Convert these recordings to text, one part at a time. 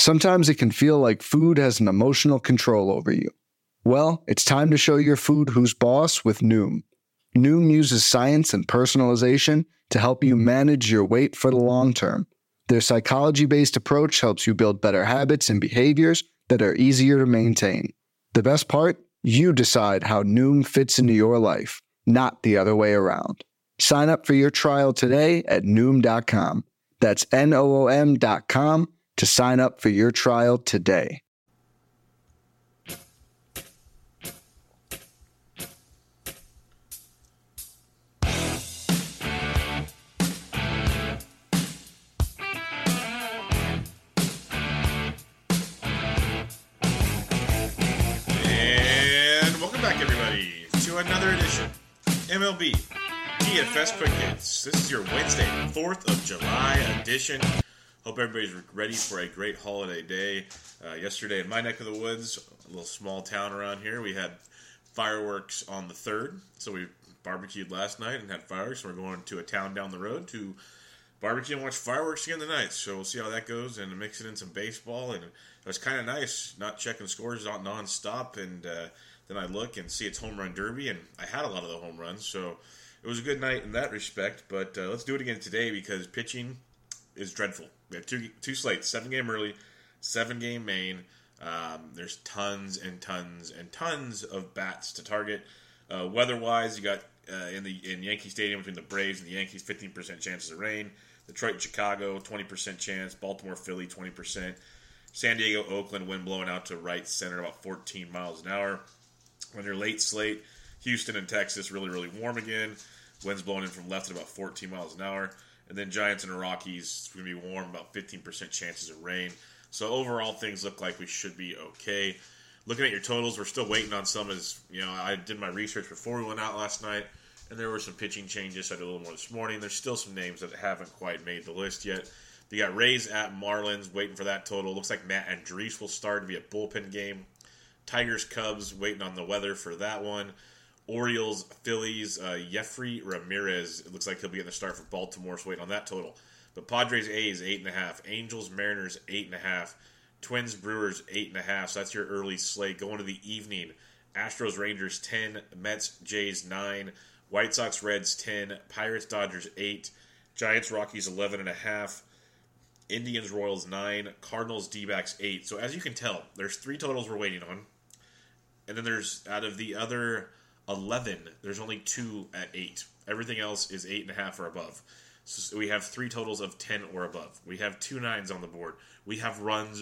Sometimes it can feel like food has an emotional control over you. Well, it's time to show your food who's boss with Noom. Noom uses science and personalization to help you manage your weight for the long term. Their psychology-based approach helps you build better habits and behaviors that are easier to maintain. The best part? You decide how Noom fits into your life, not the other way around. Sign up for your trial today at Noom.com. That's Noom.com to sign up for your trial today. Another edition MLB DFS Quick Hits. This is your Wednesday, 4th of July edition. Hope everybody's ready for a great holiday day. Yesterday in my neck of the woods, a little small town around here, we had fireworks on the 3rd. So we barbecued last night and had fireworks. We're going to a town down the road to barbecue and watch fireworks again tonight. So we'll see how that goes and mix it in some baseball. And it was kind of nice not checking scores out nonstop, and then I look and see it's home run derby, and I had a lot of the home runs, so it was a good night in that respect. But let's do it again today because pitching is dreadful. We have two slates, 7-game early, 7-game main. There's tons and tons and tons of bats to target. Weather-wise, you got in Yankee Stadium between the Braves and the Yankees, 15% chances of rain. Detroit and Chicago, 20% chance. Baltimore, Philly, 20%. San Diego, Oakland, wind blowing out to right center about 14 miles an hour. On your late slate, Houston and Texas really, really warm again. Winds blowing in from left at about 14 miles an hour. And then Giants and Rockies, it's going to be warm, about 15% chances of rain. So overall, things look like we should be okay. Looking at your totals, we're still waiting on some. I did my research before we went out last night, and there were some pitching changes. So I did a little more this morning. There's still some names that haven't quite made the list yet. You got Rays at Marlins, waiting for that total. Looks like Matt Andriese will start to be a bullpen game. Tigers, Cubs, waiting on the weather for that one. Orioles, Phillies, Jeffrey Ramirez, it looks like he'll be getting the start for Baltimore, so waiting on that total. But Padres, A's, 8.5. Angels, Mariners, 8.5. Twins, Brewers, 8.5. So that's your early slate. Going to the evening, Astros, Rangers, 10. Mets, Jays, 9. White Sox, Reds, 10. Pirates, Dodgers, 8. Giants, Rockies, 11.5. Indians, Royals, 9. Cardinals, D-backs, 8. So as you can tell, there's 3 totals we're waiting on. And then there's, out of the other 11, there's only 2 at 8. Everything else is 8.5 or above. So we have 3 totals of 10 or above. We have 2 9s on the board. We have runs.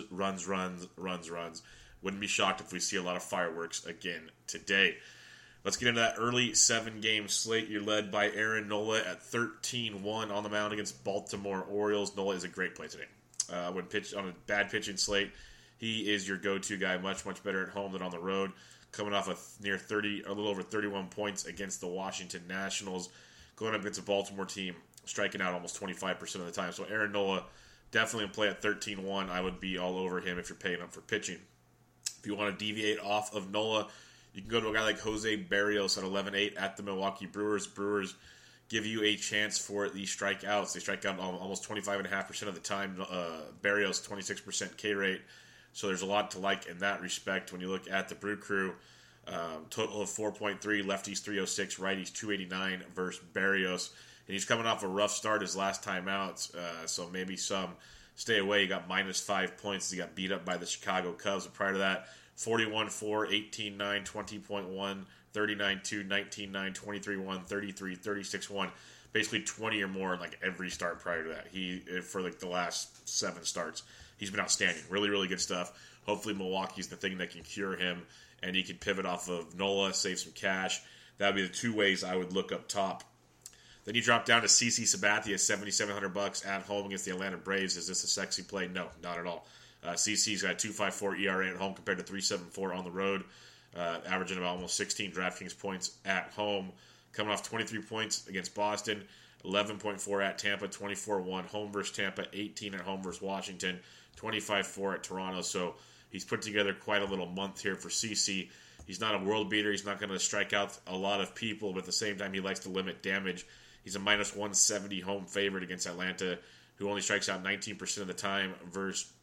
Wouldn't be shocked if we see a lot of fireworks again today. Let's get into that early 7-game slate. You're led by Aaron Nola at 13-1 on the mound against Baltimore Orioles. Nola is a great play today. When pitched on a bad pitching slate, he is your go-to guy, much, much better at home than on the road. Coming off a little over 31 points against the Washington Nationals, going up against a Baltimore team, striking out almost 25% of the time. So Aaron Nola, definitely in play at 13-1. I would be all over him if you're paying up for pitching. If you want to deviate off of Nola, you can go to a guy like Jose Barrios at 11-8 at the Milwaukee Brewers. Brewers give you a chance for the strikeouts. They strike out almost 25.5% of the time. Barrios, 26% K rate. So there's a lot to like in that respect. When you look at the Brew Crew, total of 4.3, lefties 306, righties 289 versus Barrios. And he's coming off a rough start his last time out, so maybe some stay away. He got -5 points. He got beat up by the Chicago Cubs. But prior to that, 41-4, 18-9, 20.1, 39-2, 19-9, 23-1, 33, 36-1. Basically 20 or more in like every start prior to that. For like the last 7 starts. He's been outstanding. Really, really good stuff. Hopefully Milwaukee's the thing that can cure him, and he can pivot off of Nola, save some cash. That would be the 2 ways I would look up top. Then you drop down to CC Sabathia, $7,700 at home against the Atlanta Braves. Is this a sexy play? No, not at all. CC's got a 2.54 ERA at home compared to 3.74 on the road, averaging about almost 16 DraftKings points at home. Coming off 23 points against Boston, 11.4 at Tampa, 24-1 home versus Tampa, 18 at home versus Washington, 25-4 at Toronto. So he's put together quite a little month here for CC. He's not a world beater. He's not going to strike out a lot of people, but at the same time, he likes to limit damage. He's a -170 home favorite against Atlanta, who only strikes out 19% of the time, versus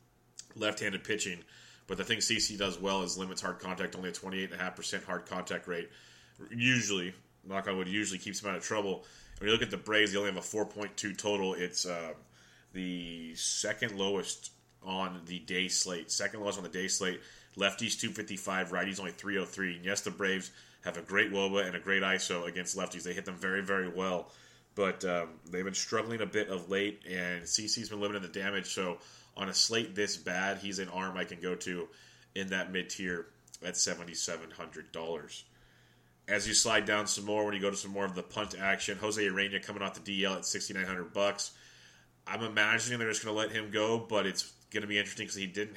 left-handed pitching. But the thing CC does well is limits hard contact, only a 28.5% hard contact rate. Usually, knock on wood, usually keeps them out of trouble. When you look at the Braves, they only have a 4.2 total. It's the second lowest on the day slate. Second lowest on the day slate. Lefties 255, righties only 303. And yes, the Braves have a great WOBA and a great ISO against lefties. They hit them very, very well. But they've been struggling a bit of late, and CC's been limiting the damage. So on a slate this bad, he's an arm I can go to in that mid-tier at $7,700. As you slide down some more, when you go to some more of the punt action, Jose Urena coming off the DL at $6,900. I'm imagining they're just going to let him go, but it's going to be interesting because he did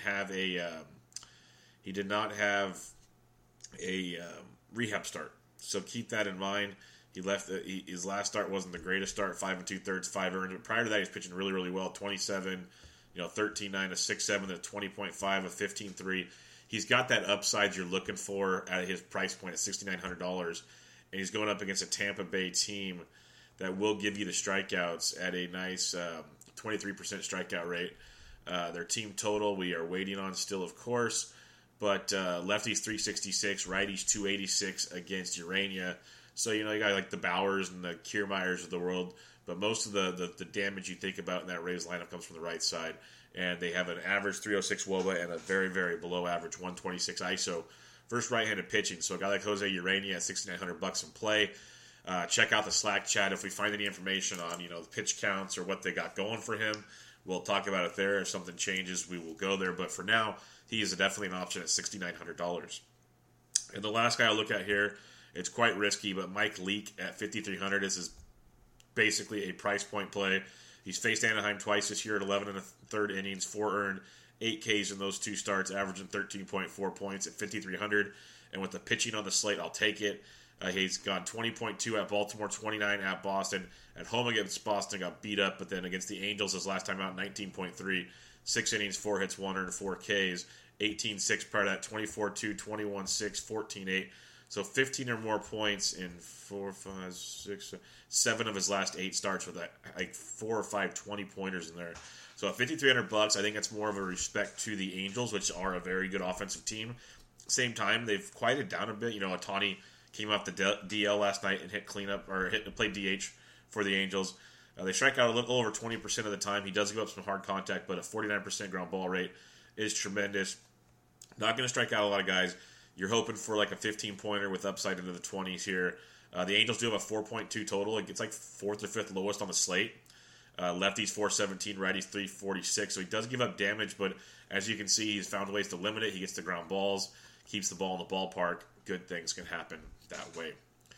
not have a rehab start. So keep that in mind. He left. His last start wasn't the greatest start. 5 2/3, 5 earned. But prior to that, he was pitching really, really well. 27, 13.9, a 6.7, a 20.5, a 15.3. He's got that upside you're looking for at his price point at $6,900, and he's going up against a Tampa Bay team that will give you the strikeouts at a nice 23% strikeout rate. Their team total we are waiting on still, of course, but lefties 366, righties 286 against Urania. So, you got like the Bowers and the Kiermaiers of the world, but most of the damage you think about in that Rays lineup comes from the right side. And they have an average 306 WOBA and a very, very below average 126 ISO. First right-handed pitching. So a guy like Jose Urena at $6,900 in play. Check out the Slack chat if we find any information on, the pitch counts or what they got going for him. We'll talk about it there. If something changes, we will go there. But for now, he is definitely an option at $6,900. And the last guy I'll look at here, it's quite risky, but Mike Leake at $5,300. This is basically a price point play. He's faced Anaheim twice this year at 11 1/3 innings, 4 earned, 8 Ks in those 2 starts, averaging 13.4 points at $5,300. And with the pitching on the slate, I'll take it. He's gone 20.2 at Baltimore, 29 at Boston. At home against Boston, got beat up, but then against the Angels his last time out, 19.3. 6 innings, 4 hits, 1 earned, 4 Ks. 18-6 prior to that, 24-2, 21-6, 14-8. So 15 or more points in 7 of his last 8 starts with like 4 or 5 20-pointers in there. So at $5,300, I think that's more of a respect to the Angels, which are a very good offensive team. Same time, they've quieted down a bit. Ohtani came off the DL last night and played DH for the Angels. They strike out a little over 20% of the time. He does give up some hard contact, but a 49% ground ball rate is tremendous. Not going to strike out a lot of guys. You're hoping for like a 15-pointer with upside into the 20s here. The Angels do have a 4.2 total. It's like 4th or 5th lowest on the slate. Lefties 417, righties 346. So he does give up damage, but as you can see, he's found ways to limit it. He gets the ground balls, keeps the ball in the ballpark. Good things can happen that way.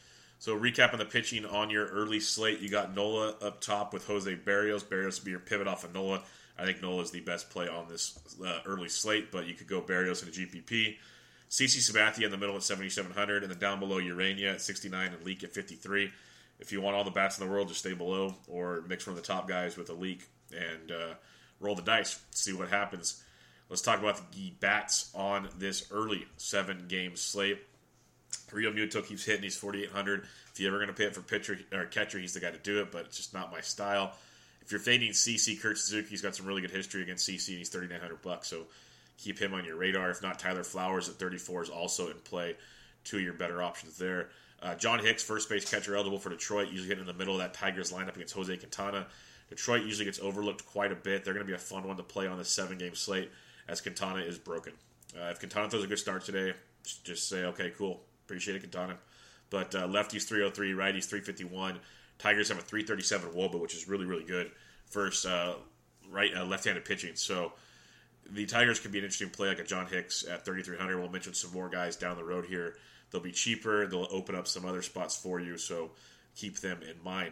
So recapping the pitching on your early slate, you got Nola up top with Jose Berrios. Berrios will be your pivot off of Nola. I think Nola is the best play on this early slate, but you could go Berrios in a GPP. CC Sabathia in the middle at $7,700, and then down below Urania at $69 and Leak at $53. If you want all the bats in the world, just stay below or mix one of the top guys with a Leak and roll the dice, see what happens. Let's talk about the bats on this early 7-game slate. Real Muto keeps hitting. He's $4,800. If you're ever going to pay it for pitcher or catcher, he's the guy to do it, but it's just not my style. If you're fading CC, Kurt Suzuki's got some really good history against CC, and he's $3,900, so keep him on your radar. If not, Tyler Flowers at $34 is also in play. 2 of your better options there. John Hicks, first base catcher eligible for Detroit, usually getting in the middle of that Tigers lineup against Jose Quintana. Detroit usually gets overlooked quite a bit. They're going to be a fun one to play on the 7-game slate as Quintana is broken. If Quintana throws a good start today, just say, okay, cool. Appreciate it, Quintana. But lefties 303, righties 351. Tigers have a 337 WOBA, which is really, really good. First left-handed pitching. So the Tigers could be an interesting play, like a John Hicks at $3,300. We'll mention some more guys down the road here. They'll be cheaper. They'll open up some other spots for you, so keep them in mind.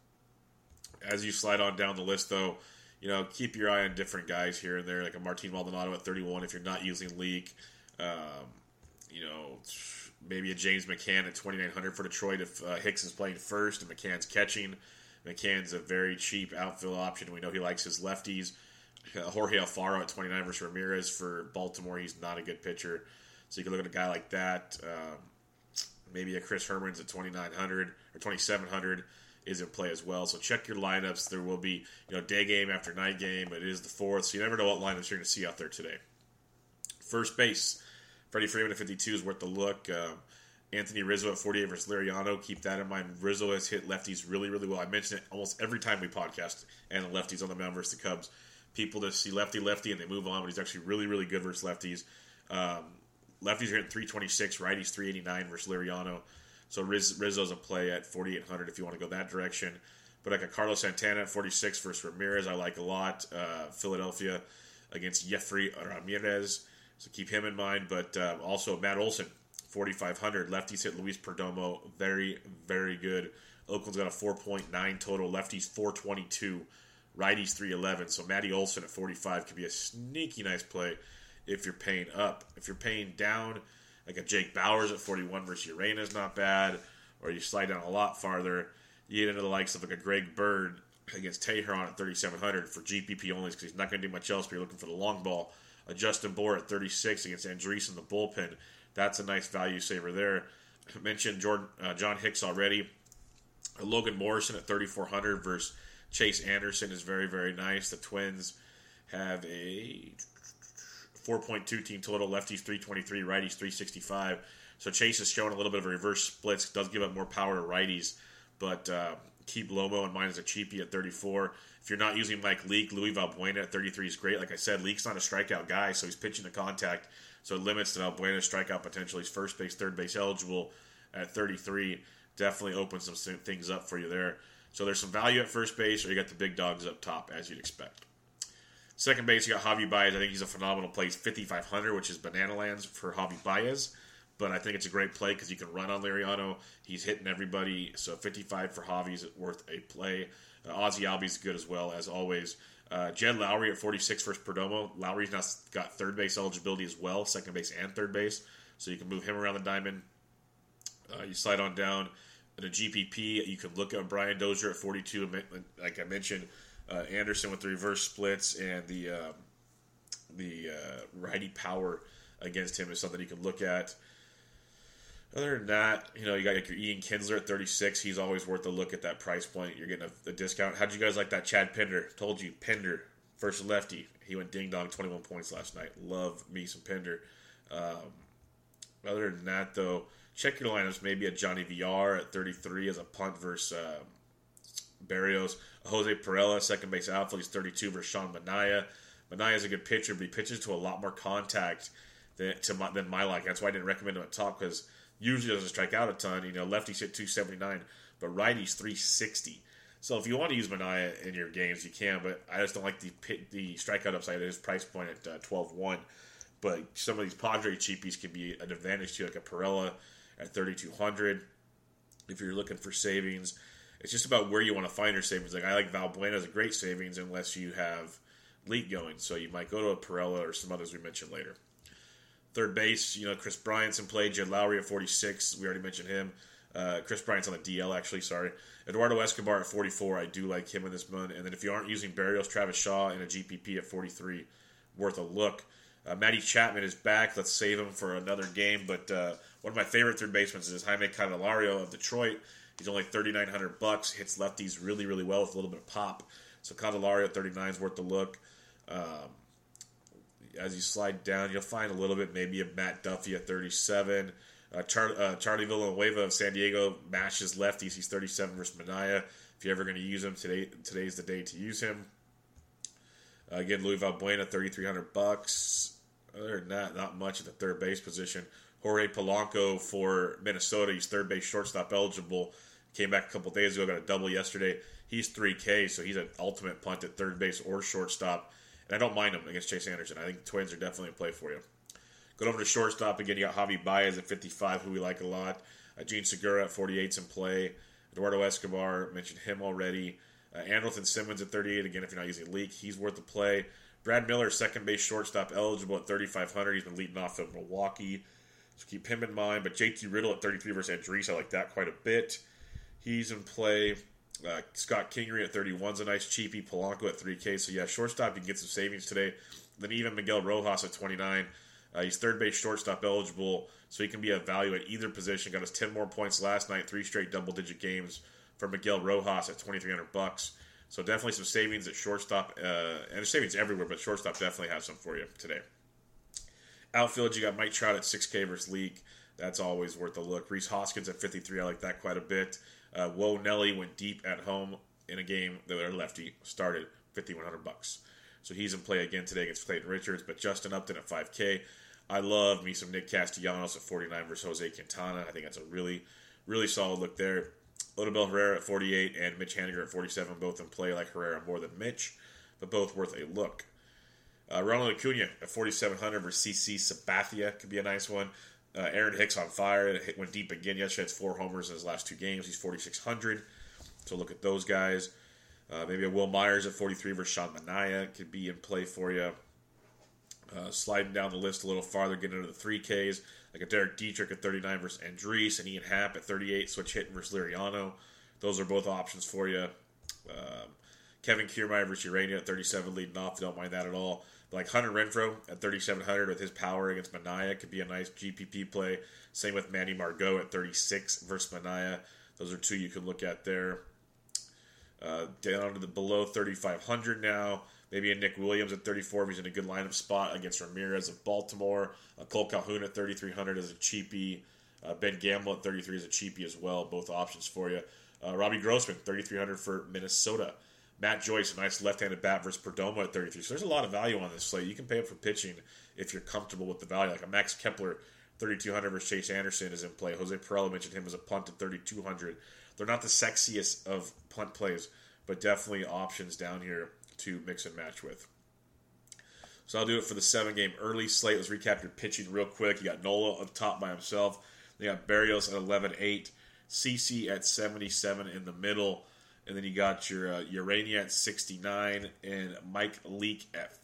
As you slide on down the list, though, keep your eye on different guys here and there, like a Martin Maldonado at $31 if you're not using Leak. Maybe a James McCann at $2,900 for Detroit if Hicks is playing first and McCann's catching. McCann's a very cheap outfield option. We know he likes his lefties. Jorge Alfaro at $29 versus Ramirez for Baltimore. He's not a good pitcher. So you can look at a guy like that. Maybe a Chris Herman's at $2,900 or $2,700 is in play as well. So check your lineups. There will be day game after night game. It is the 4th, so you never know what lineups you're going to see out there today. First base, Freddie Freeman at 52 is worth the look. Anthony Rizzo at 48 versus Liriano. Keep that in mind. Rizzo has hit lefties really, really well. I mention it almost every time we podcast, and the lefties on the mound versus the Cubs. People just see lefty, and they move on, but he's actually really, really good versus lefties. Lefties are hitting 326, righties 389 versus Liriano. So Rizzo's a play at 4,800 if you want to go that direction. But like a Carlos Santana at 46 versus Ramirez, I like a lot. Philadelphia against Jeffrey Ramirez, so keep him in mind. But also Matt Olson, 4,500. Lefties hit Luis Perdomo, very, very good. Oakland's got a 4.9 total. Lefties 422, righties 311. So Matty Olson at 45 could be a sneaky nice play if you're paying up. If you're paying down, like a Jake Bowers at 41 versus Urena is not bad. Or you slide down a lot farther, you get into the likes of like a Greg Bird against Teheran at 3,700 for GPP only because he's not going to do much else, but you're looking for the long ball. A Justin Bour at 36 against Andreessen in the bullpen. That's a nice value saver there. I mentioned John Hicks already. Logan Morrison at 3,400 versus Chase Anderson is very, very nice. The Twins have a 4.2 team total. Lefties 323, righties 365. So Chase is showing a little bit of a reverse splits. Does give up more power to righties, but keep Lobo in mind as a cheapie at 34. If you're not using Mike Leake, Louis Valbuena at 33 is great. Like I said, Leake's not a strikeout guy, so he's pitching to contact, so it limits the Valbuena's strikeout potential. He's first base, third base eligible at 33. Definitely opens some things up for you there. So there's some value at first base, or you got the big dogs up top, as you'd expect. Second base, you got Javi Baez. I think he's a phenomenal play. He's 5,500, which is banana lands for Javi Baez. But I think it's a great play because you can run on Liriano. He's hitting everybody. So 55 for Javi is worth a play. Ozzie Albies good as well, as always. Jed Lowry at 46 versus Perdomo. Lowry's now got third base eligibility as well, second base and third base. So you can move him around the diamond. You slide on down to GPP. You can look at Brian Dozier at 42. Like I mentioned, Anderson with the reverse splits and the righty power against him is something you can look at. Other than that, you got like your Ian Kinsler at 36. He's always worth a look at that price point. You're getting a discount. How'd you guys like that Chad Pinder? Told you, Pinder, first lefty. He went ding-dong, 21 points last night. Love me some Pinder. Other than that, though, check your lineups. Maybe a Johnny VR at 33 as a punt versus Barrios. Jose Perella, second base outfield. He's 32 versus Sean Manaea. Manaea's a good pitcher, but he pitches to a lot more contact than my like. That's why I didn't recommend him at top, because usually doesn't strike out a ton. Lefties hit 279, but righties 360. So if you want to use Manaea in your games, you can, but I just don't like the strikeout upside at his price point at 12-1. But some of these Padre cheapies can be an advantage to you, like a Perella at 3,200. If you're looking for savings, it's just about where you want to find your savings. Like I like Valbuena as a great savings unless you have Leak going. So you might go to a Perella or some others we mentioned later. Third base, Chris Bryant's in play. Jed Lowry at 46. We already mentioned him. Chris Bryant's on the DL, actually. Sorry. Eduardo Escobar at 44. I do like him in this one. And then if you aren't using Barrios, Travis Shaw in a GPP at 43, worth a look. Matty Chapman is back. Let's save him for another game. But one of my favorite third basemen is Jaime Candelario of Detroit. He's only $3,900. Hits lefties really, really well with a little bit of pop. So Candelario at 39 is worth the look. As you slide down, you'll find a little bit maybe of Matt Duffy at 37. Charlie Villanueva of San Diego mashes lefties. He's 37 versus Manaea. If you're ever going to use him, today's the day to use him. Again, Louis Valbuena, $3,300. Other than that, not much at the third base position. Jorge Polanco for Minnesota. He's third base shortstop eligible. Came back a couple days ago, got a double yesterday. He's $3K, so he's an ultimate punt at third base or shortstop. And I don't mind him against Chase Anderson. I think the Twins are definitely in play for you. Going over to shortstop, again, you got Javi Baez at 55, who we like a lot. Gene Segura at 48 is in play. Eduardo Escobar, mentioned him already. Andrelton Simmons at 38. Again, if you're not using Leak, he's worth the play. Brad Miller, second base shortstop eligible at 3,500. He's been leading off of Milwaukee, so keep him in mind. But JT Riddle at 33 versus Andrees, I like that quite a bit. He's in play. Scott Kingery at 31 is a nice cheapie. Polanco at 3K. So, yeah, shortstop, you can get some savings today. Then even Miguel Rojas at 29. He's third base shortstop eligible, so he can be a value at either position. Got us 10 more points last night, 3 straight double-digit games for Miguel Rojas at $2,300. So definitely some savings at shortstop, and there's savings everywhere, but shortstop definitely has some for you today. Outfield, you got Mike Trout at $6K versus Leake. That's always worth a look. Rhys Hoskins at 53. I like that quite a bit. Whoa Nelly went deep at home in a game that their lefty started, $5,100. So he's in play again today against Clayton Richards. But Justin Upton at $5K. I love me some Nick Castellanos at 49 versus Jose Quintana. I think that's a really, really solid look there. Odubel Herrera at 48 and Mitch Haniger at 47, both in play. Like Herrera more than Mitch, but both worth a look. Ronald Acuna at 4,700 versus CC Sabathia could be a nice one. Aaron Hicks on fire. Went deep again yesterday. Has 4 homers in his last 2 games. He's 4,600. So look at those guys. Maybe a Will Myers at 43 versus Sean Manaea could be in play for you. Sliding down the list a little farther, getting into the 3Ks, like a Derek Dietrich at 39 versus Andrees, and Ian Happ at 38, switch hitting versus Liriano. Those are both options for you. Kevin Kiermaier versus Urania at 37, leading off. Don't mind that at all. But like Hunter Renfroe at 3,700 with his power against Manaea could be a nice GPP play. Same with Manny Margot at 36 versus Manaea. Those are 2 you can look at there. Down to the below 3,500 now. Maybe a Nick Williams at 34 if he's in a good lineup spot against Ramirez of Baltimore. Cole Calhoun at 3,300 as a cheapie. Ben Gamble at 33 as a cheapie as well. Both options for you. Robbie Grossman, 3,300 for Minnesota. Matt Joyce, a nice left-handed bat versus Perdomo at 33. So there's a lot of value on this slate. You can pay up for pitching if you're comfortable with the value. Like a Max Kepler, 3,200 versus Chase Anderson is in play. Jose Perella mentioned him as a punt at 3,200. They're not the sexiest of punt plays, but definitely options down here to mix and match with. So I'll do it for the 7-game early slate. Let's recap your pitching real quick. You got Nola up top by himself. You got Berrios at 11.8, CC at 77 in the middle, and then you got your Urania at 69 and Mike Leake at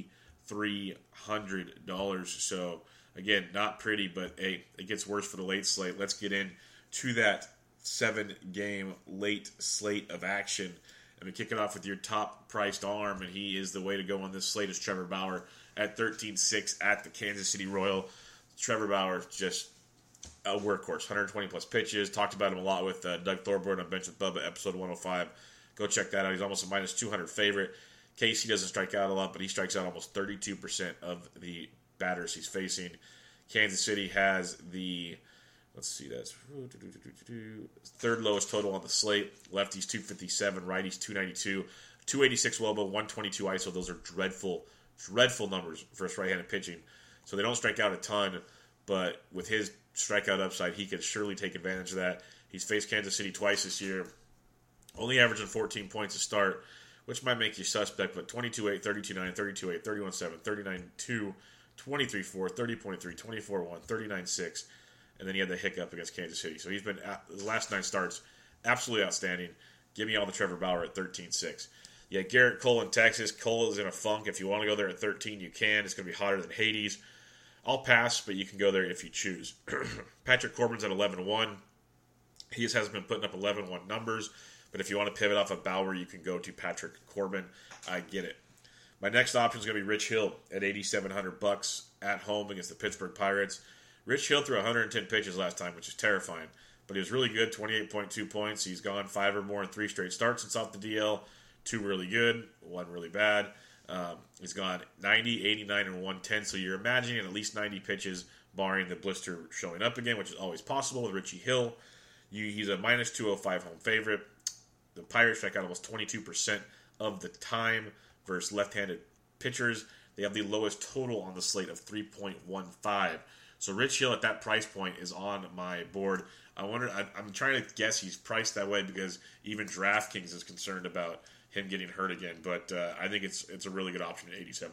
$5,300. So again, not pretty, but hey, it gets worse for the late slate. Let's get into that 7-game late slate of action. And we kick it off with your top-priced arm, and he is the way to go on this slate is Trevor Bauer at 13.6 at the Kansas City Royal. Trevor Bauer, just a workhorse, 120-plus pitches. Talked about him a lot with Doug Thorburn on Bench with Bubba, episode 105. Go check that out. He's almost a minus 200 favorite. Casey doesn't strike out a lot, but he strikes out almost 32% of the batters he's facing. Kansas City has the... Let's see, that's third lowest total on the slate. Lefties 257, righties 292, 286 Woba, 122 ISO. Those are dreadful, dreadful numbers for right-handed pitching. So they don't strike out a ton, but with his strikeout upside, he could surely take advantage of that. He's faced Kansas City twice this year, only averaging 14 points to start, which might make you suspect, but 22-8, 32-9, 32-8, 31-7, 39-2, 23-4, 30.3, 24-1, 39-6. And then he had the hiccup against Kansas City. So he's been, the last 9 starts, absolutely outstanding. Give me all the Trevor Bauer at 13.6. Yeah, Garrett Cole in Texas. Cole is in a funk. If you want to go there at 13, you can. It's going to be hotter than Hades. I'll pass, but you can go there if you choose. Patrick Corbin's at 11-1. He just hasn't been putting up 11-1 numbers. But if you want to pivot off of Bauer, you can go to Patrick Corbin. I get it. My next option is going to be Rich Hill at $8,700 at home against the Pittsburgh Pirates. Rich Hill threw 110 pitches last time, which is terrifying. But he was really good, 28.2 points. He's gone 5 or more in 3 straight starts since off the DL. 2 really good, 1 really bad. He's gone 90, 89, and 110. So you're imagining at least 90 pitches, barring the blister showing up again, which is always possible with Richie Hill. He's a minus 205 home favorite. The Pirates strike out almost 22% of the time versus left-handed pitchers. They have the lowest total on the slate of 3.15. So Rich Hill at that price point is on my board. I'm trying to guess he's priced that way because even DraftKings is concerned about him getting hurt again. But I think it's a really good option at $8,700.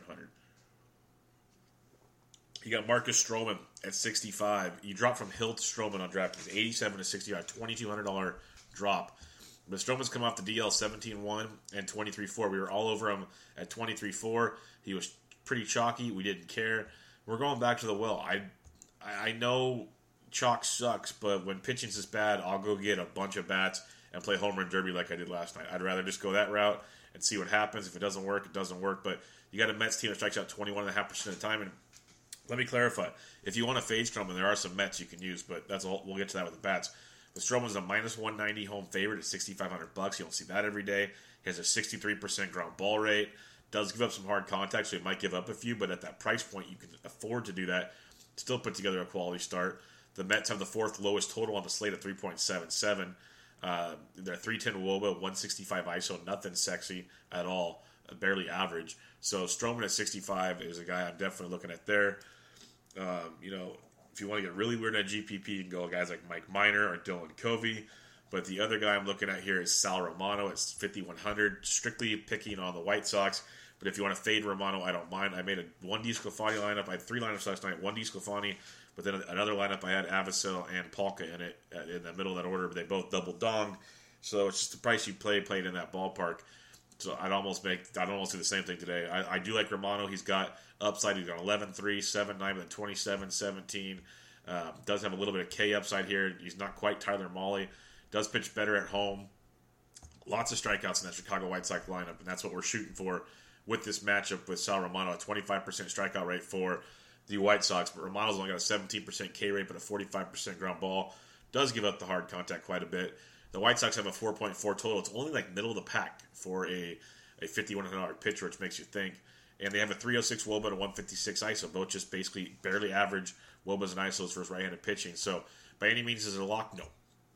You got Marcus Stroman at 65. You drop from Hill to Stroman on DraftKings, 87 to 65, $2,200 drop. But Stroman's come off the DL 17-1 and 23-4. We were all over him at 23-4. He was pretty chalky. We didn't care. We're going back to the well. I know chalk sucks, but when pitching's this bad, I'll go get a bunch of bats and play home run derby like I did last night. I'd rather just go that route and see what happens. If it doesn't work, it doesn't work. But you got a Mets team that strikes out 21.5% of the time. And let me clarify. If you want to fade Stroman, there are some Mets you can use, but that's all. We'll get to that with the bats. The Stroman's a minus 190 home favorite at $6,500. You don't see that every day. He has a 63% ground ball rate. Does give up some hard contact, so he might give up a few, but at that price point, you can afford to do that. Still put together a quality start. The Mets have the fourth lowest total on the slate at 3.77. They're 310 WOBA, 165 ISO, nothing sexy at all, barely average. So Stroman at 65 is a guy I'm definitely looking at there. If you want to get really weird at GPP, you can go with guys like Mike Minor or Dylan Covey. But the other guy I'm looking at here is Sal Romano at 5,100, strictly picking on the White Sox. But if you want to fade Romano, I don't mind. I made a 1 DeSclafani lineup. I had 3 lineups last night, 1 DeSclafani, but then another lineup I had Avisel and Polka in it in the middle of that order. But they both double donged. So it's just the price you played in that ballpark. So I'd almost do the same thing today. I do like Romano. He's got upside. He's got 11-3, 7-9, then 27-17. Does have a little bit of K upside here. He's not quite Tyler Mahle. Does pitch better at home. Lots of strikeouts in that Chicago White Sox lineup, and that's what we're shooting for with this matchup with Sal Romano. A 25% strikeout rate for the White Sox, but Romano's only got a 17% K rate, but a 45% ground ball. Does give up the hard contact quite a bit. The White Sox have a 4.4 total. It's only like middle of the pack for a $5,100 pitcher, which makes you think. And they have a 306 WOBA and a 156 ISO, both just basically barely average WOBAs and ISOs for his right-handed pitching. So by any means is it a lock? No.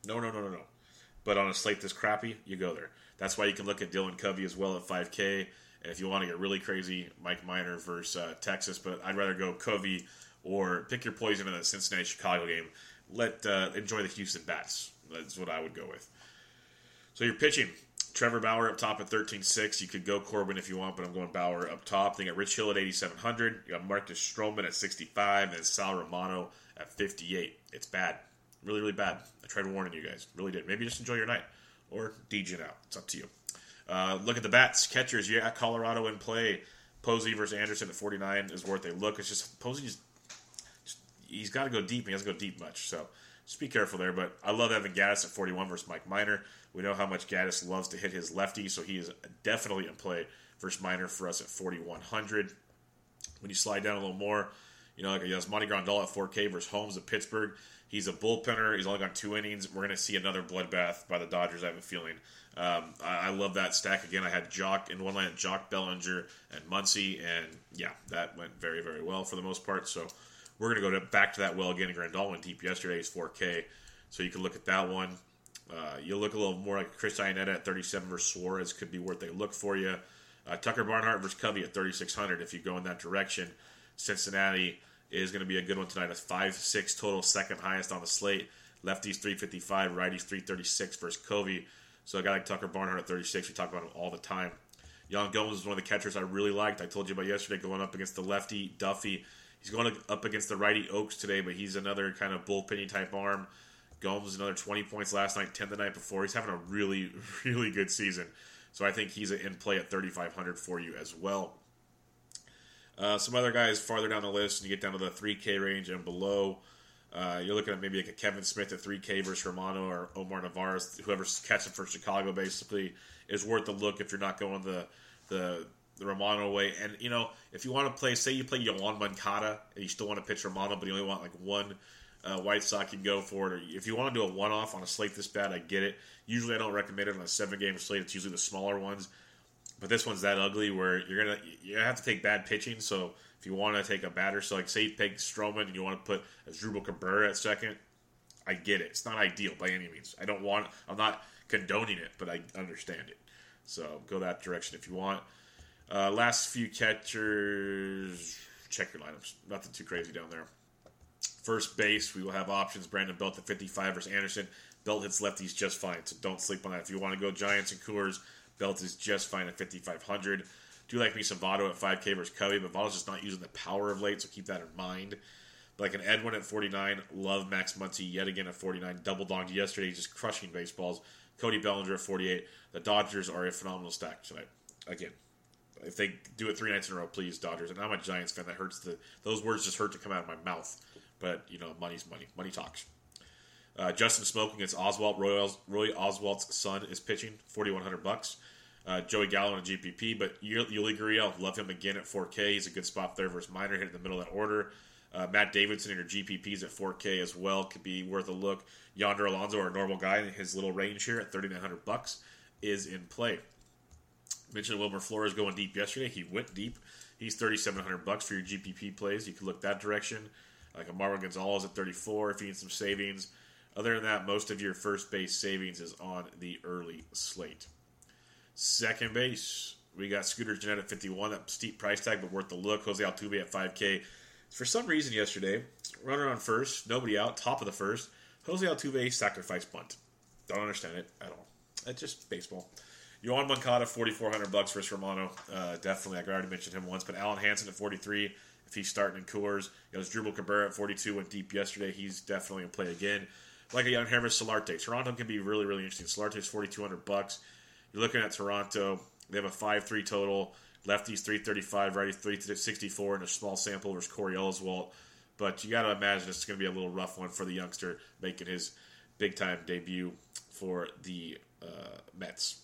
But on a slate this crappy, you go there. That's why you can look at Dylan Covey as well at 5K. And if you want to get really crazy, Mike Minor versus Texas. But I'd rather go Covey or pick your poison in the Cincinnati-Chicago game. Enjoy the Houston Bats. That's what I would go with. So you're pitching. Trevor Bauer up top at 13.6. You could go Corbin if you want, but I'm going Bauer up top. Then you got Rich Hill at 8,700. You got Marcus Stroman at 65, and Sal Romano at 58. It's bad. Really, really bad. I tried warning you guys. Really did. Maybe just enjoy your night. Or DJ out. It's up to you. Look at the bats. Catchers. You got Colorado in play. Posey versus Anderson at 49 is worth a look. It's just Posey he's got to go deep. He doesn't go deep much. So just be careful there. But I love Evan Gattis at 41 versus Mike Minor. We know how much Gattis loves to hit his lefty, so he is definitely in play versus Minor for us at 4,100. When you slide down a little more, like Yasmani Grandal at 4K versus Holmes at Pittsburgh. He's a bullpenner. He's only got 2 innings. We're going to see another bloodbath by the Dodgers, I have a feeling. I love that stack. Again, I had Jock in one line, Jock, Bellinger, and Muncy, and yeah, that went very, very well for the most part. So we're going to go back to that well again. Grandal went deep yesterday. He's 4K, so you can look at that one. You'll look a little more like Chris Iannetta at 37 versus Suarez could be worth a look for you. Tucker Barnhart versus Covey at 3,600 if you go in that direction. Cincinnati is going to be a good one tonight. A 5-6 total, second highest on the slate. Lefties 355, righties 336 versus Covey. So a guy like Tucker Barnhart at 36, we talk about him all the time. Young Gomes is one of the catchers I really liked. I told you about yesterday going up against the lefty Duffy. He's going up against the righty Oaks today, but he's another kind of bullpenny type arm. Gomes another 20 points last night, 10 the night before. He's having a really, really good season. So I think he's in play at 3,500 for you as well. Some other guys farther down the list, and you get down to the 3K range and below. You're looking at maybe like a Kevin Smith at 3K versus Romano or Omar Narvaez. Whoever's catching for Chicago basically is worth a look if you're not going the Romano way. And, if you want to play, say you play Yoan Moncada and you still want to pitch Romano, but you only want like one White Sox, you can go for it. Or if you want to do a one-off on a slate this bad, I get it. Usually I don't recommend it on a 7-game slate. It's usually the smaller ones. But this one's that ugly where you're gonna have to take bad pitching. So if you want to take a batter, so like say you pick Stroman and you want to put Asdrubal Cabrera at second, I get it. It's not ideal by any means. I'm not condoning it, but I understand it. So go that direction if you want. Last few catchers, check your lineups. Nothing too crazy down there. First base, we will have options. Brandon Belt at 55 versus Anderson. Belt hits lefties just fine, so don't sleep on that. If you want to go Giants and Coolers, Belt is just fine at 5,500. Do like me some Votto at 5K versus Covey, but Votto's just not using the power of late, so keep that in mind. But like an Edwin at 49, love Max Muncy yet again at 49. Double donged yesterday, just crushing baseballs. Cody Bellinger at 48. The Dodgers are a phenomenal stack tonight. Again, if they do it 3 nights in a row, please, Dodgers. And I'm a Giants fan. That hurts. Those words just hurt to come out of my mouth. But, money's money. Money talks. Justin Smoke against Oswalt. Roy Oswalt's son is pitching, $4,100. Joey Gallo in a GPP, but Yuli Gurriel, love him again at 4K. He's a good spot there versus Minor, hit in the middle of that order. Matt Davidson in your GPPs at 4K as well could be worth a look. Yonder Alonso, our normal guy, in his little range here at $3,900 is in play. Mentioned Wilmer Flores going deep yesterday. He went deep. He's $3,700 for your GPP plays. You could look that direction. Like a Marwin Gonzalez at 34 if you need some savings. Other than that, most of your first base savings is on the early slate. Second base, we got Scooter Gennett at 51. That steep price tag, but worth the look. Jose Altuve at 5K. For some reason yesterday, runner on first, nobody out, top of the first. Jose Altuve sacrifice bunt. Don't understand it at all. It's just baseball. Yohan Moncada, $4,400 versus Romano. Definitely, I already mentioned him once, but Alan Hansen at 43. If he's starting in Coors, there's Drupal Cabrera at 42. Went deep yesterday. He's definitely in play again. Like a young Hermes Solarte. Toronto can be really, really interesting. Solarte's $4,200. You're looking at Toronto. They have a 5-3 total. Lefties 335, righties 364 in a small sample versus Corey Oswalt. But you got to imagine it's going to be a little rough one for the youngster making his big-time debut for the Mets.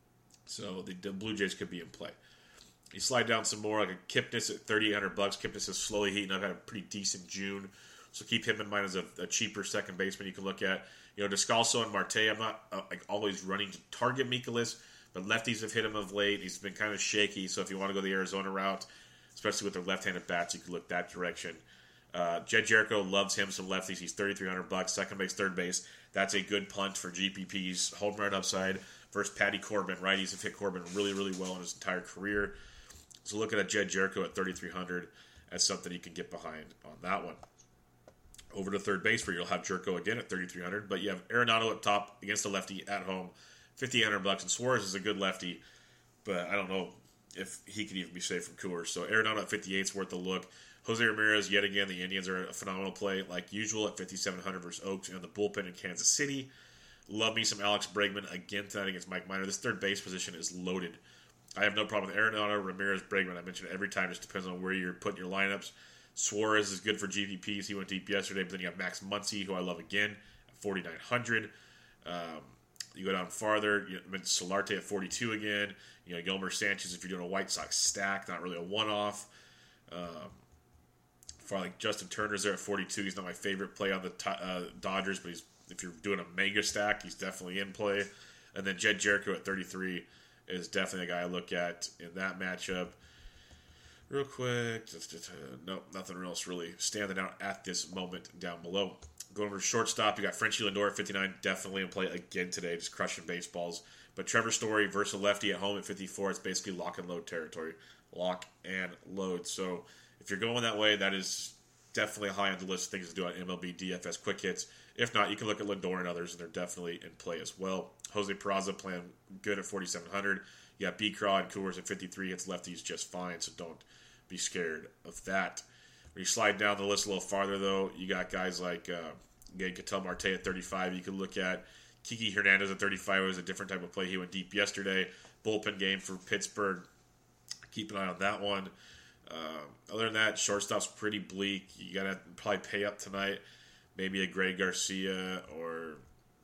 So the Blue Jays could be in play. You slide down some more, like a Kipnis at $3,800. Kipnis is slowly heating up. Had a pretty decent June. So keep him in mind as a cheaper second baseman you can look at. You know, Descalso and Marte, I'm not always running to target Mikolas, but lefties have hit him of late. He's been kind of shaky, so if you want to go the Arizona route, especially with their left-handed bats, you can look that direction. Jed Jericho loves him some lefties. He's $3,300. Second base, third base. That's a good punt for GPP's home run upside versus Patty Corbin. Righties have hit Corbin really, really well in his entire career. So looking at Jed Jericho at $3,300 as something you can get behind on that one. Over to third base where you'll have Jericho again at $3,300, but you have Arenado up top against a lefty at home, $5,800, and Suarez is a good lefty, but I don't know if he could even be saved from Coors. So Arenado at 58 is worth a look. Jose Ramirez, yet again, the Indians are a phenomenal play, like usual at $5,700 versus Oaks and the bullpen in Kansas City. Love me some Alex Bregman again tonight against Mike Minor. This third base position is loaded. I have no problem with Arenado, Ramirez, Bregman. I mentioned it every time. It just depends on where you're putting your lineups. Suarez is good for GPPs. He went deep yesterday, but then you have Max Muncy, who I love again, at 4,900. You go down farther, you have Solarte at 42 again. You know, Gilmer Sanchez, if you're doing a White Sox stack, not really a one-off. For like Justin Turner's there at 42. He's not my favorite play on the Dodgers, but if you're doing a mega stack, he's definitely in play. And then Jed Jericho at 33 is definitely a guy I look at in that matchup. Real quick, nope, nothing else really standing out at this moment down below. Going over to shortstop, you got Frenchie Lindor at 59, definitely in play again today, just crushing baseballs. But Trevor Story versus lefty at home at 54, it's basically lock and load territory. Lock and load. So if you're going that way, that is definitely high on the list of things to do on MLB DFS quick hits. If not, you can look at Lindor and others, and they're definitely in play as well. Jose Peraza playing good at 4,700. You got B-Craw and Coors at 53. It's lefties just fine, so don't be scared of that. When you slide down the list a little farther, though, you got guys like Ketel Marte at 35. You can look at Kiki Hernandez at 35. It was a different type of play. He went deep yesterday. Bullpen game for Pittsburgh. Keep an eye on that one. Other than that, shortstop's pretty bleak. You got to probably pay up tonight. Maybe a Greg Garcia or,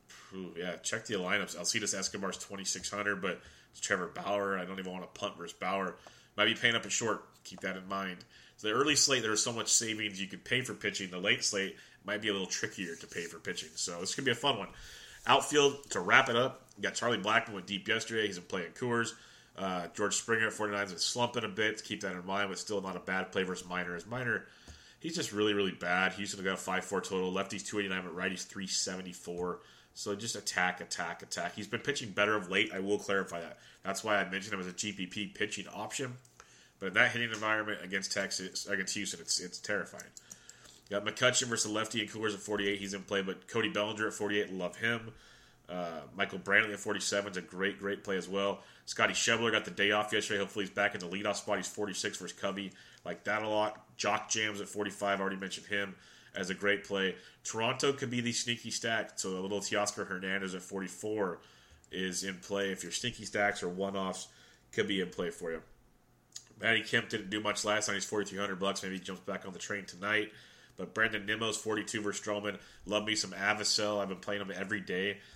check the lineups. Alcides Escobar's 2,600, but it's Trevor Bauer. I don't even want to punt versus Bauer. Might be paying up a short. Keep that in mind. So the early slate, there's so much savings you could pay for pitching. The late slate might be a little trickier to pay for pitching. So this could be a fun one. Outfield, to wrap it up, you got Charlie Blackmon went deep yesterday. He's been playing Coors. George Springer at 49 has been slumping a bit. Keep that in mind, but still not a bad play versus Minor. As Minor, he's just really, really bad. He's going to go 5-4 total. Lefty's 289, but righty's 374. So just attack. He's been pitching better of late. I will clarify that. That's why I mentioned him as a GPP pitching option. But in that hitting environment against Houston, it's terrifying. You got McCutcheon versus lefty and Coors at 48. He's in play, but Cody Bellinger at 48, love him. Michael Brantley at 47 is a great play as well. Scotty Schebler got the day off yesterday. Hopefully he's back in the leadoff spot. He's 46 versus Covey. Like that a lot. Jock Jams at 45. Already mentioned him as a great play. Toronto could be the sneaky stack. So a little Teoscar Hernandez at 44 is in play. If your sneaky stacks or one-offs, could be in play for you. Matty Kemp didn't do much last night. He's $4,300. Maybe he jumps back on the train tonight. But Brandon Nimmo's 42 versus Stroman. Love me some Avicel. I've been playing him every day. Like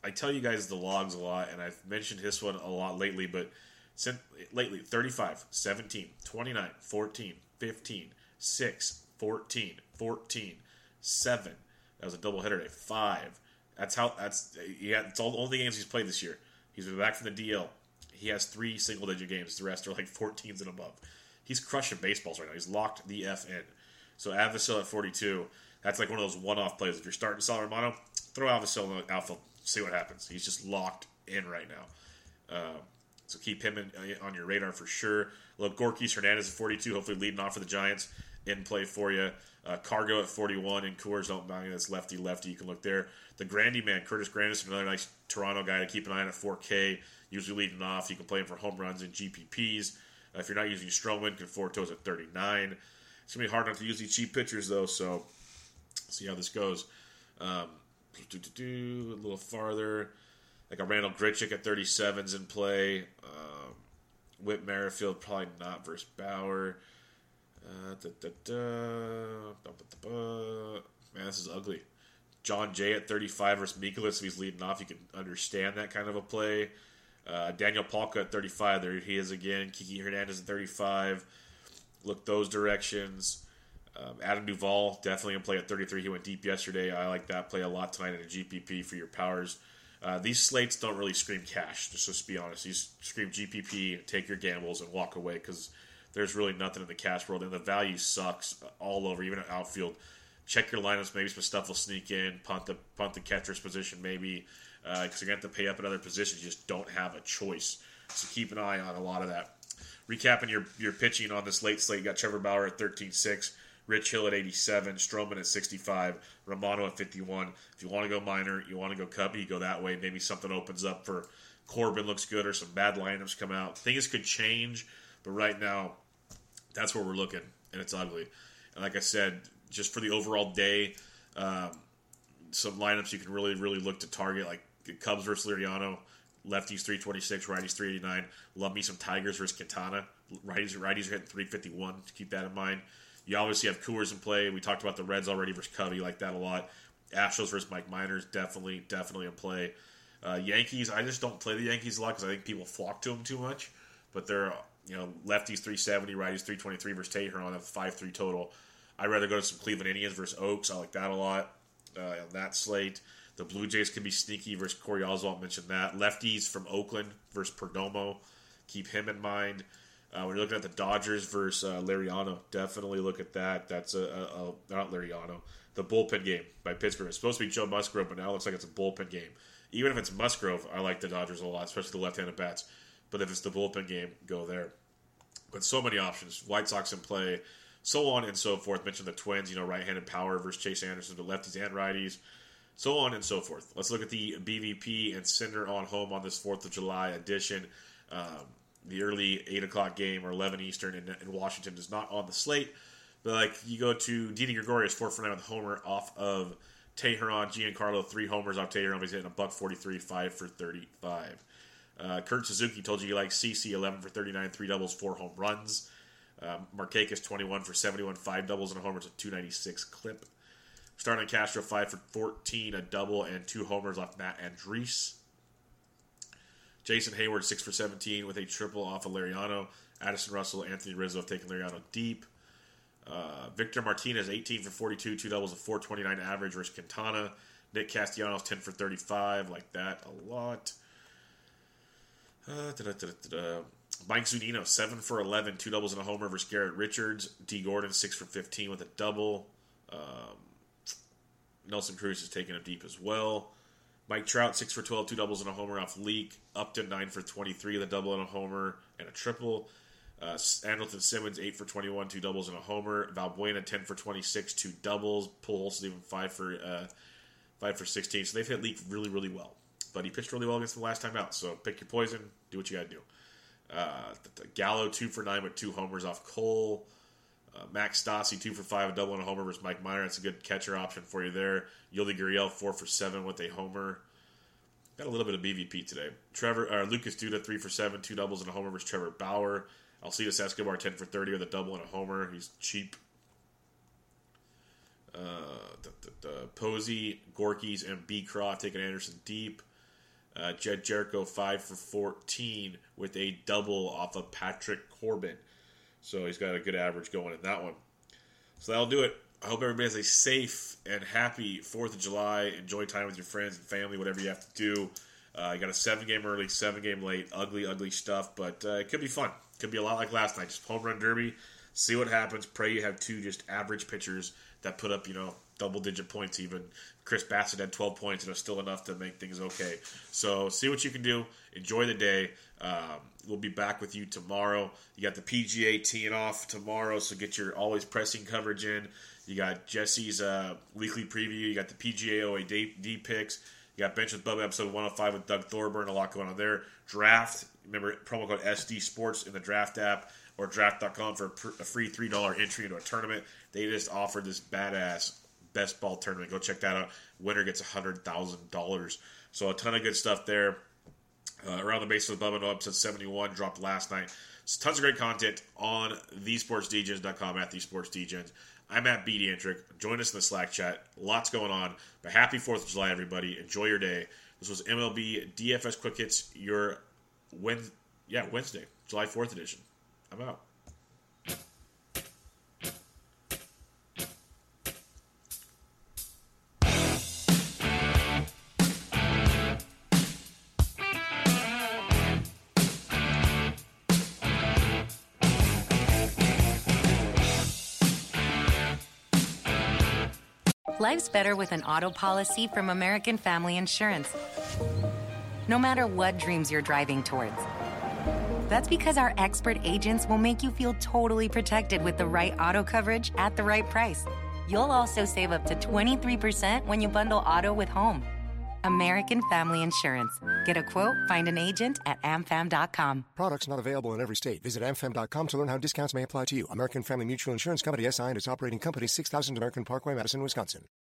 I tell you guys the logs a lot, and I've mentioned this one a lot lately, but lately 35, 17, 29, 14, 15, 6, 14, 14, 7. That was a doubleheader day. 5. It's all the only games he's played this year. He's been back from the DL. He has 3 single-digit games. The rest are like 14s and above. He's crushing baseballs right now. He's locked the F in. So Avisail at 42, that's like one of those one-off plays. If you're starting Sal Romano, throw Avisail in the outfield, see what happens. He's just locked in right now. So keep him on your radar for sure. Look, Gorkys Hernandez at 42, hopefully leading off for the Giants. In play for you. Cargo at 41, and Coors don't mind that's lefty. You can look there. The Grandy man, Curtis Granderson, another nice Toronto guy to keep an eye on at 4K. Usually leading off. You can play him for home runs and GPPs. If you're not using Stroman, Conforto's at 39. It's going to be hard not to use these cheap pitchers, though, so see how this goes. A little farther. Like a Randall Grichuk at 37's in play. Whit Merrifield, probably not versus Bauer. Man, this is ugly. John Jay at 35 versus Mikolas. If he's leading off, you can understand that kind of a play. Daniel Palka at 35. There he is again. Kiki Hernandez at 35. Look those directions. Adam Duvall definitely in play at 33. He went deep yesterday. I like that play a lot tonight in a GPP for your powers. These slates don't really scream cash, just to be honest. These scream GPP, take your gambles, and walk away because there's really nothing in the cash world, and the value sucks all over, even at outfield. Check your lineups. Maybe some stuff will sneak in. Punt the catcher's position maybe because you're going to have to pay up at other positions. You just don't have a choice. So keep an eye on a lot of that. Recapping your pitching on this late slate, you got Trevor Bauer at 13.6, Rich Hill at 87, Stroman at 65, Romano at 51. If you want to go minor, you want to go cubby, you go that way. Maybe something opens up for Corbin looks good or some bad lineups come out. Things could change, but right now, that's where we're looking, and it's ugly. And like I said, just for the overall day, some lineups you can really, really look to target, like Cubs versus Liriano, lefties 326, righties 389. Love me some Tigers versus Quintana. Righties are hitting 351. Keep that in mind. You obviously have Coors in play. We talked about the Reds already versus Cubby. Like that a lot. Astros versus Mike Miners, definitely in play. Yankees, I just don't play the Yankees a lot because I think people flock to them too much. But they're, lefties 370, righties 323 versus Teheran, a 5-3 total. I'd rather go to some Cleveland Indians versus Oaks. I like that a lot on that slate. The Blue Jays can be sneaky versus Corey Oswalt. Mentioned that. Lefties from Oakland versus Perdomo. Keep him in mind. When you're looking at the Dodgers versus Liriano, definitely look at that. That's not Liriano. The bullpen game by Pittsburgh. It's supposed to be Joe Musgrove, but now it looks like it's a bullpen game. Even if it's Musgrove, I like the Dodgers a lot, especially the left-handed bats. But if it's the bullpen game, go there. But so many options. White Sox in play, so on and so forth. Mentioned the Twins, right-handed power versus Chase Anderson, but lefties and righties, so on and so forth. Let's look at the BVP and Cinder on home on this 4th of July edition. The early 8 o'clock game or 11 Eastern in Washington is not on the slate. But you go to Didi Gregorius, 4 for 9 with a homer off of Teheran. Giancarlo, 3 homers off Teheran. He's hitting a $143, 5 for 35. Kurt Suzuki told you likes CC, 11 for 39, 3 doubles, 4 home runs. Markakis, 21 for 71, 5 doubles and a homer. It's a 296 clip. Starting Castro, 5 for 14, a double, and 2 homers off Matt Andriese. Jason Hayward, 6 for 17 with a triple off of Liriano. Addison Russell, Anthony Rizzo have taken Liriano deep. Victor Martinez, 18 for 42, 2 doubles, a 429 average versus Quintana. Nick Castellanos, 10 for 35, like that a lot. Mike Zunino, 7 for 11, 2 doubles and a homer versus Garrett Richards. D. Gordon, 6 for 15 with a double. Nelson Cruz is taking him deep as well. Mike Trout, 6 for 12, 2 doubles and a homer off Leak. Upton, 9 for 23 with a double and a homer and a triple. Andrelton Simmons, 8 for 21, 2 doubles and a homer. Valbuena, 10 for 26, 2 doubles. Pujols, even 5 for 16. So they've hit Leak really, really well. But he pitched really well against them last time out. So pick your poison. Do what you got to do. Gallo, 2 for 9 with 2 homers off Cole. Max Stassi, 2 for 5, a double and a homer versus Mike Minor. That's a good catcher option for you there. Yuldy Gurriel, 4 for 7 with a homer. Got a little bit of BVP today. Lucas Duda, 3 for 7, 2 doubles and a homer versus Trevor Bauer. Alcides Escobar, 10 for 30 with a double and a homer. He's cheap. Posey, Gorkys, and B. Croft taking Anderson deep. Jed Jericho 5 for 14 with a double off of Patrick Corbin. So he's got a good average going in that one. So that'll do it. I hope everybody has a safe and happy 4th of July. Enjoy time with your friends and family, whatever you have to do. You got a 7-game early, 7-game late. Ugly stuff, but it could be fun. Could be a lot like last night. Just home run derby. See what happens. Pray you have two just average pitchers that put up, double-digit points even. Chris Bassett had 12 points, and it was still enough to make things okay. So see what you can do. Enjoy the day. We'll be back with you tomorrow. You got the PGA teeing off tomorrow, so get your always pressing coverage in. You got Jesse's weekly preview. You got the PGA OA D picks. You got Bench with Bubba episode 105 with Doug Thorburn. A lot going on there. Draft. Remember, promo code SD Sports in the Draft app or draft.com for a free $3 entry into a tournament. They just offered this badass best ball tournament. Go check that out. Winner gets $100,000. So a ton of good stuff there. Around the Base with Bubba, episode 71 dropped last night. So tons of great content on thesportsdgens.com at thesportsdgens. I'm at BDentric. Join us in the Slack chat. Lots going on. But happy 4th of July, everybody. Enjoy your day. This was MLB DFS Quick Hits, your Wednesday, July 4th edition. I'm out. Life's better with an auto policy from American Family Insurance. No matter what dreams you're driving towards. That's because our expert agents will make you feel totally protected with the right auto coverage at the right price. You'll also save up to 23% when you bundle auto with home. American Family Insurance. Get a quote, find an agent at amfam.com. Products not available in every state. Visit amfam.com to learn how discounts may apply to you. American Family Mutual Insurance Company, SI and its operating company, 6000 American Parkway, Madison, Wisconsin.